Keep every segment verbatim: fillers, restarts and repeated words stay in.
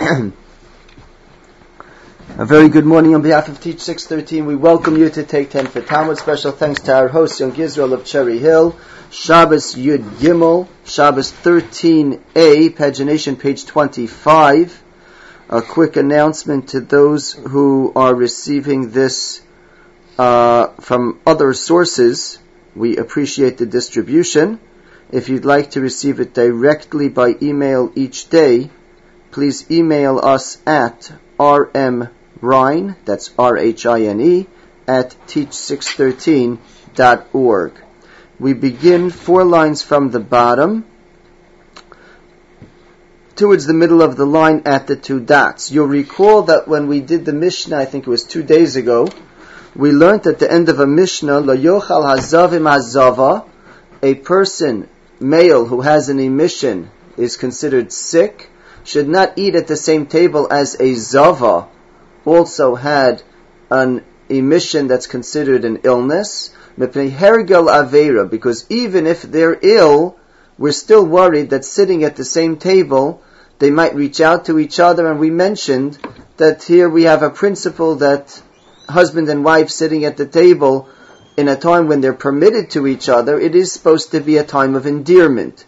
A very good morning on behalf of Teach six thirteen. We welcome you to Take ten for Talmud. Special thanks to our host, Young Israel of Cherry Hill. Shabbos Yud Gimel, Shabbos thirteen A, pagination page twenty-five. A quick announcement to those who are receiving this uh, from other sources. We appreciate the distribution. If you'd like to receive it directly by email each day, please email us at rmrhine, that's R H I N E, at teach six thirteen dot org. We begin four lines from the bottom, towards the middle of the line at the two dots. You'll recall that when we did the Mishnah, I think it was two days ago, we learned at the end of a Mishnah, Lo yochal hazavim hazava, a person, male, who has an emission, is considered sick, should not eat at the same table as a zava, also had an emission that's considered an illness, hergel avera, because even if they're ill, we're still worried that sitting at the same table, they might reach out to each other, and we mentioned that here we have a principle that husband and wife sitting at the table in a time when they're permitted to each other, it is supposed to be a time of endearment.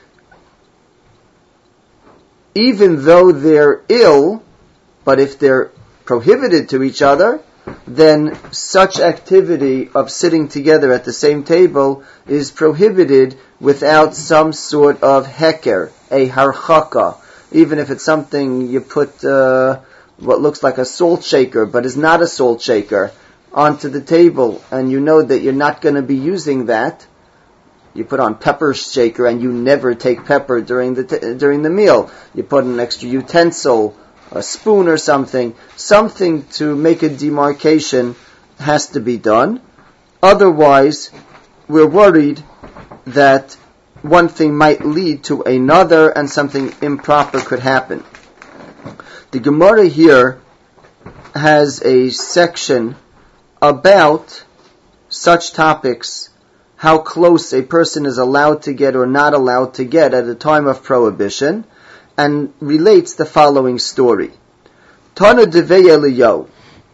Even though they're ill, but if they're prohibited to each other, then such activity of sitting together at the same table is prohibited without some sort of heker, a harchaka. Even if it's something you put uh, what looks like a salt shaker, but is not a salt shaker, onto the table, and you know that you're not going to be using that. You put on pepper shaker, and you never take pepper during the t- during the meal. You put an extra utensil, a spoon or something, something to make a demarcation has to be done. Otherwise, we're worried that one thing might lead to another, and something improper could happen. The Gemara here has a section about such topics, how close a person is allowed to get or not allowed to get at a time of prohibition, and relates the following story. Tana devei Eliyahu.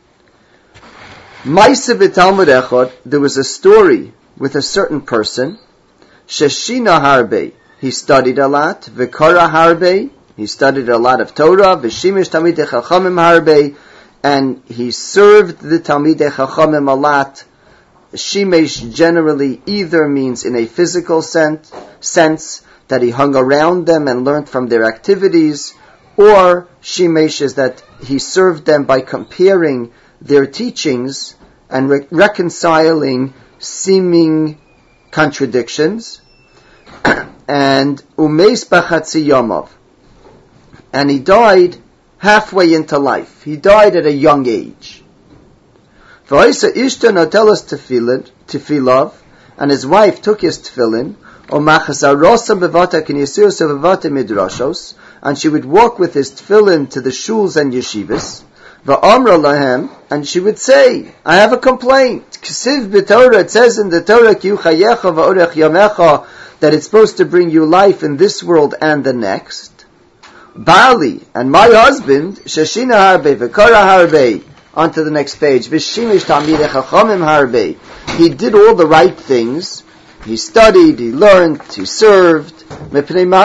Ma'aseh b'Talmud echad, there was a story with a certain person, sheshina harbe, he studied a lot, v'kara harbe, he studied a lot of Torah, v'shimish talmidei chachamim harbe, and he served the Talmidei Chachamim a lot. Shimesh generally either means in a physical sense, sense that he hung around them and learned from their activities, or Shimesh is that he served them by comparing their teachings and re- reconciling seeming contradictions. And Umeis Bachatzi Yomov, and he died halfway into life. He died at a young age. V'oisa ishta notelas tefillah, and his wife took his tefillin, u'machasarosa bevata k'niyasirosa bevata midrashos, and she would walk with his tefillin to the shuls and yeshivas. V'amra lahem, and she would say, I have a complaint. K'siv b'Torah, it says in the Torah, ki uchayecha v'orech yamecha, that it's supposed to bring you life in this world and the next. Bali, and my husband, Sheshina Harbe, V'kara Harbe, on to the next page, V'shimish Talmidei Chachamim Harbe, he did all the right things, he studied, he learned, he served, how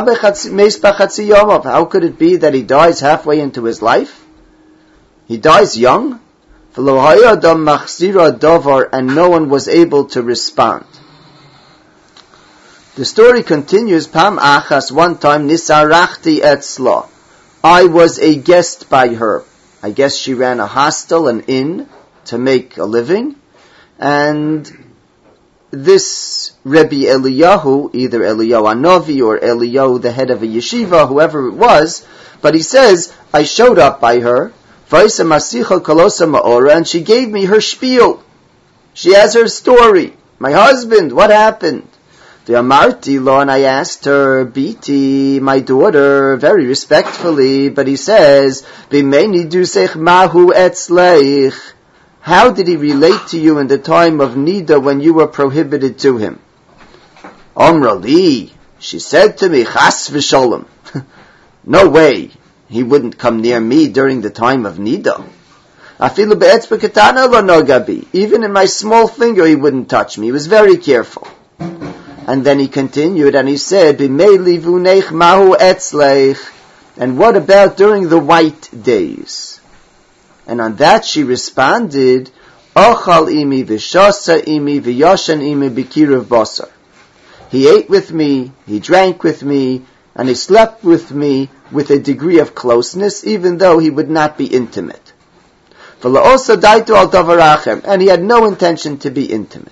could it be that he dies halfway into his life? He dies young, and no one was able to respond. The story continues, Pam achas, one time, nisarachti etzla, I was a guest by her. I guess she ran a hostel, an inn, to make a living. And this Rebbe Eliyahu, either Eliyahu Hanavi or Eliyahu, the head of a yeshiva, whoever it was, but he says, I showed up by her, and she gave me her spiel. She has her story. My husband, what happened? The Amarti law, and I asked her, Biti, my daughter, very respectfully, but he says, B'meini dusech mahu etzleich. How did he relate to you in the time of Nida when you were prohibited to him? Amra li, she said to me, Chas v'sholem. No way. he wouldn't come near me during the time of Nida. Afilu be'etzba ketana lo nogabi. Even in my small finger he wouldn't touch me. He was very careful. And then he continued and he said, B'mei livunech mahu etzleich. And what about during the white days? And on that she responded, Ochal imi v'shasa imi v'yoshan imi b'kirav basar. He ate with me, he drank with me, and he slept with me with a degree of closeness, even though he would not be intimate. And he had no intention to be intimate.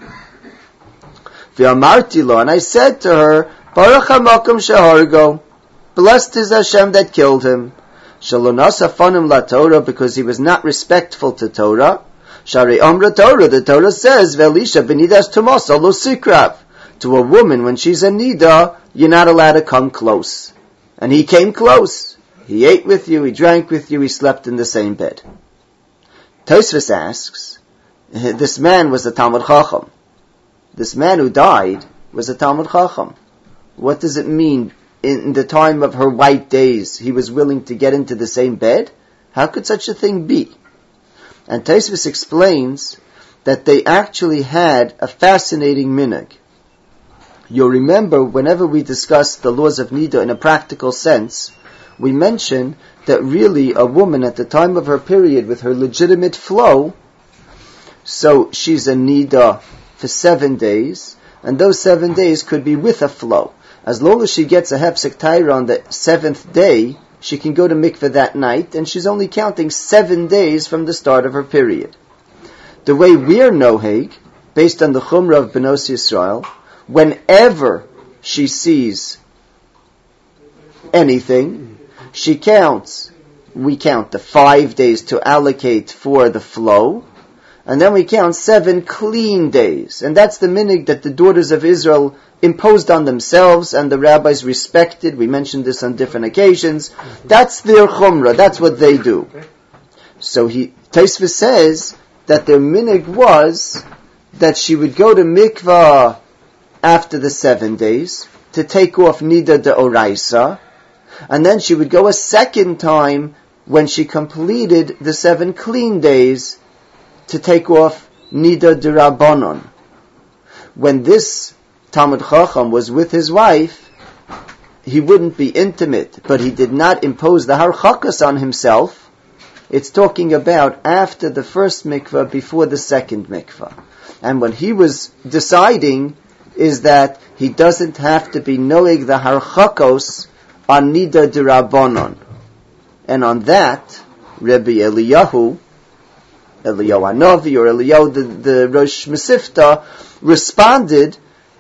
And I said to her, Baruch HaMakom shehargo, blessed is Hashem that killed him. Shalonasa fanim la Torah, because he was not respectful to Torah. Shari Amra Torah, the Torah says, Velisha benidas tumasa lo sikrav. To a woman, when she's a nida, you're not allowed to come close. And he came close. He ate with you, he drank with you, he slept in the same bed. Tosfos asks, this man was a Talmud Chacham. This man who died was a Talmud Chacham. What does it mean? In the time of her white days, he was willing to get into the same bed? How could such a thing be? And Tosfos explains that they actually had a fascinating minhag. You'll remember whenever we discuss the laws of Nida in a practical sense, we mention that really a woman at the time of her period with her legitimate flow, so she's a Nida for seven days, and those seven days could be with a flow. As long as she gets a Hepsek Taira on the seventh day, she can go to mikveh that night, and she's only counting seven days from the start of her period. The way we're noheg, based on the Chumrah of Benos Yisrael, whenever she sees anything, she counts. We count the five days to allocate for the flow, and then we count seven clean days. And that's the minhag that the daughters of Israel imposed on themselves, and the rabbis respected. We mentioned this on different occasions. That's their chumrah. That's what they do. So he, Tosfos says that their minhag was that she would go to mikvah after the seven days to take off Nida de Oraisa, and then she would go a second time when she completed the seven clean days to take off Nida de Rabbanon. When this Talmud Chacham was with his wife, he wouldn't be intimate, but he did not impose the harchakas on himself. It's talking about after the first mikvah, before the second mikvah. And when he was deciding is that he doesn't have to be noeg the harchakos on Nida de Rabbanon. And on that, Rabbi Eliyahu, Eliyahu Hanavi, or Eliyahu the, the Rosh Mesifta, responded,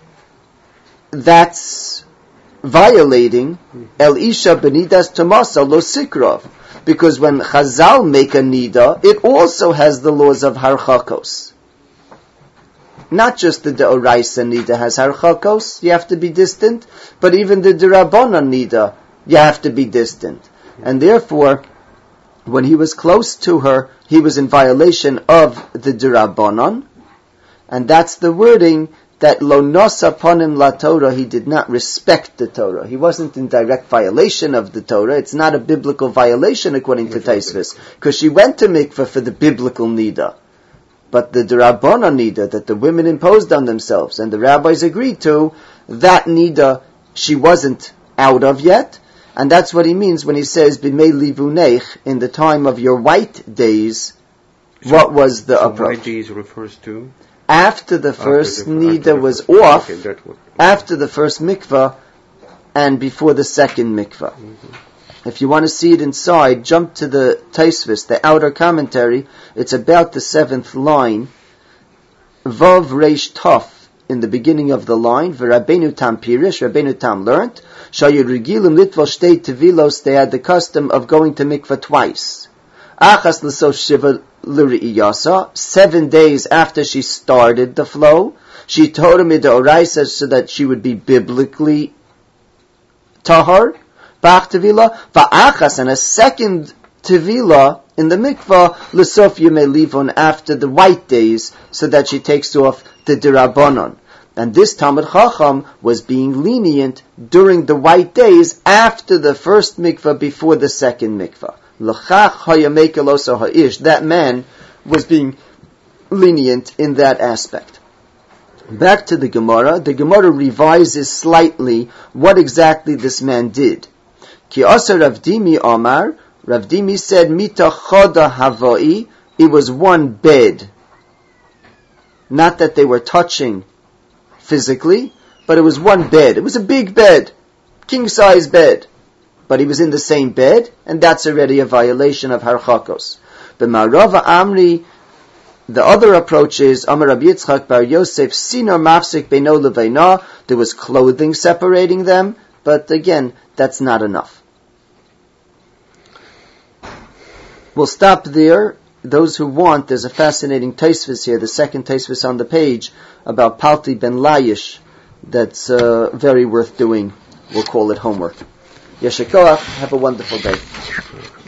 that's violating El Isha Benidas Tomasa Lo Sikrov. Because when Chazal make a Nida, it also has the laws of harchakos. Not just the Deoraisa Nida has harchakos, you have to be distant, but even the Derabbanan Nida, you have to be distant. And therefore, when he was close to her, he was in violation of the Derabbanan, and that's the wording that Lo Nosa Ponim La Torah, he did not respect the Torah. He wasn't in direct violation of the Torah. It's not a biblical violation according to Tosfos, because she went to mikveh for the biblical Nida. But the Derabbanan Nida that the women imposed on themselves and the rabbis agreed to, that Nida she wasn't out of yet. And that's what he means when he says, B'mei livunech, in the time of your white days, so, what was the so approach? White days refers to? After the first after the, Nida after was the, off, okay, that was, after the first mikvah, and before the second mikvah. Mm-hmm. If you want to see it inside, jump to the Tosfos, the outer commentary. It's about the seventh line. Vav Reish Tov, in the beginning of the line. V'Rabbeinu Tam Pirish, Rabbeinu Tam learned. Shayur Regilim Litvol Shtei Tevilos, they had the custom of going to mikvah twice. Achas L'Sof Shiva L'Ri'iyasa, seven days after she started the flow. She told him Oraisa so that she would be biblically tahar. Bach Tevila, Va'achas, and a second Tevila in the mikvah, L'Sof Yemei Livon, after the white days, so that she takes off the Dirabbanon. And this Talmid Chacham was being lenient during the white days after the first mikvah, before the second mikvah. L'chach hayamekal oso ha'ish. That man was being lenient in that aspect. Back to the Gemara. The Gemara revises slightly what exactly this man did. Ki asa Rav Dimi Amar. Rav Dimi said, Mita choda havai. It was one bed. Not that they were touching physically, but it was one bed. It was a big bed, king-size bed. But he was in the same bed, and that's already a violation of harchakos. But Marava Amri, the other approach is, Amar Rabbi Yitzchak bar Yosef, Sinor mafsik beino leveina, there was clothing separating them, but again, that's not enough. We'll stop there. Those who want, there's a fascinating Tosfos here, the second Tosfos on the page, about Palti ben Layish, that's uh, very worth doing. We'll call it homework. Yeshikoach, have a wonderful day.